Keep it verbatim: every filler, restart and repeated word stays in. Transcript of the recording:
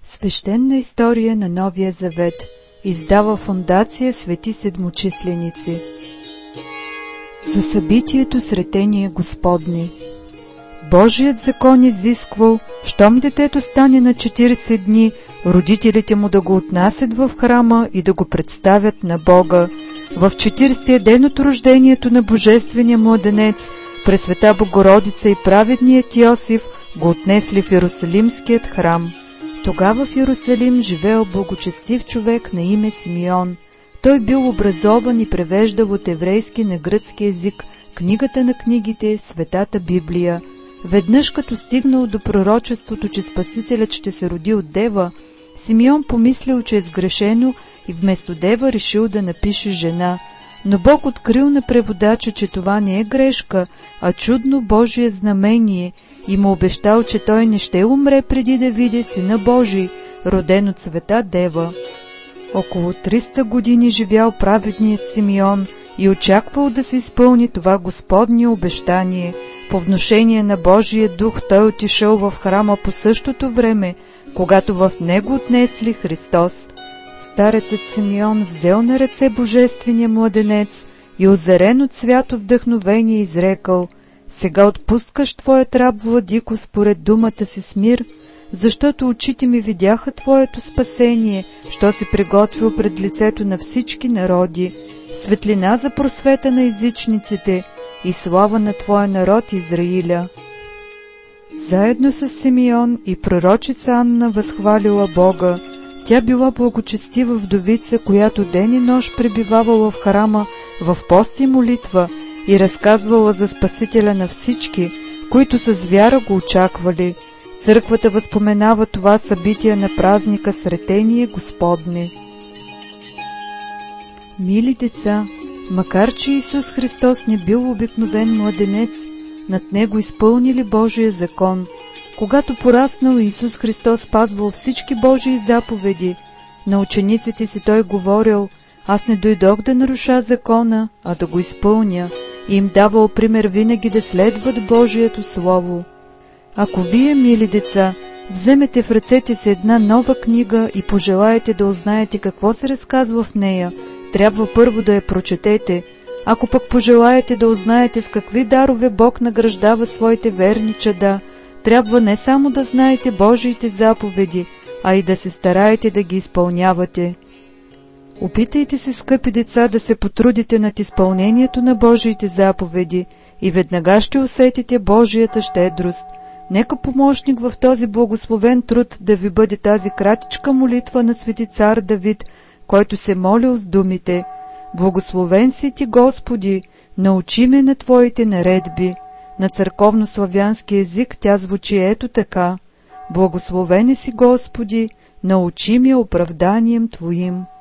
Свещена история на Новия Завет. Издава Фондация Свети Седмочисленици. За събитието с Ретение Господни. Божият закон изисквал, щом детето стане на четиридесет дни, родителите му да го отнасят в храма и да го представят на Бога. В четиридесетия ден от рождението на Божествения младенец, Пресвета Богородица и праведният Йосиф го отнесли в Иерусалимският храм. Тогава в Иерусалим живеел благочестив човек на име Симеон. Той бил образован и превеждал от еврейски на гръцки език книгата на книгите, Светата Библия. Веднъж като стигнал до пророчеството, че Спасителят ще се роди от дева, Симеон помислил, че е сгрешено и вместо дева решил да напише жена. Но Бог открил на преводача, че това не е грешка, а чудно Божие знамение и му обещал, че той не ще умре преди да види Сина Божий, роден от света дева. Около триста години живял праведният Симеон и очаквал да се изпълни това Господне обещание. По внушение на Божия дух той отишъл в храма по същото време, когато в него отнесли Христос. Старецът Симеон взел на ръце божествения младенец и озарен от свято вдъхновение изрекал: „Сега отпускаш твоят раб владико според думата си с мир, защото очите ми видяха твоето спасение, що си приготвил пред лицето на всички народи, светлина за просвета на езичниците и слава на твоя народ Израиля.“ Заедно с Симеон и пророчица Анна възхвалила Бога. Тя била благочестива вдовица, която ден и нощ пребивавала в храма в пост и молитва и разказвала за Спасителя на всички, които с вяра го очаквали. Църквата възпоменава това събитие на празника с Ретение Господне. Мили деца, макар че Исус Христос не бил обикновен младенец, над него изпълнили Божия закон. Когато пораснал, Исус Христос спазвал всички Божии заповеди. На учениците си той говорил: „Аз не дойдох да наруша закона, а да го изпълня“, и им давал пример винаги да следват Божието Слово. Ако вие, мили деца, вземете в ръцете си една нова книга и пожелаете да узнаете какво се разказва в нея, трябва първо да я прочетете. Ако пък пожелаете да узнаете с какви дарове Бог награждава своите верни чада, трябва не само да знаете Божиите заповеди, а и да се стараете да ги изпълнявате. Опитайте се, скъпи деца, да се потрудите над изпълнението на Божиите заповеди и веднага ще усетите Божията щедрост. Нека помощник в този благословен труд да ви бъде тази кратичка молитва на свети цар Давид, който се молил с думите: „Благословен си ти, Господи, научи ме на Твоите наредби“. На църковнославянски език тя звучи ето така: „Благословен си, Господи, научи ме оправданием Твоим“.